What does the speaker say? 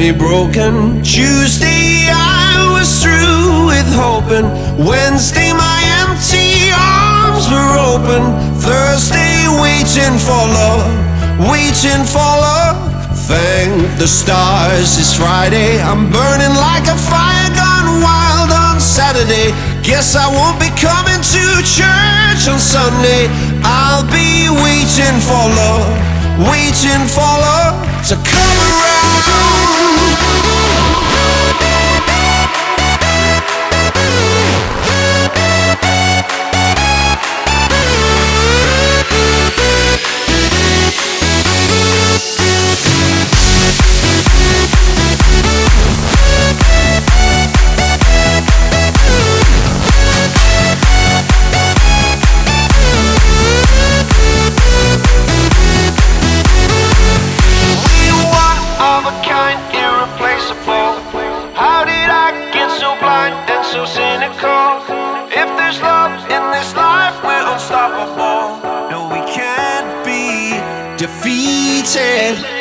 me broken. Tuesday I was through with hoping. Wednesday my empty arms were open. Thursday waiting for love, waiting for love. Thank the stars it's Friday. I'm burning like a fire gone wild on Saturday. Guess I won't be coming to church on Sunday. I'll be waiting for love, waiting for love to come around. So cynical. If there's love in this life, we're unstoppable. No, we can't be defeated.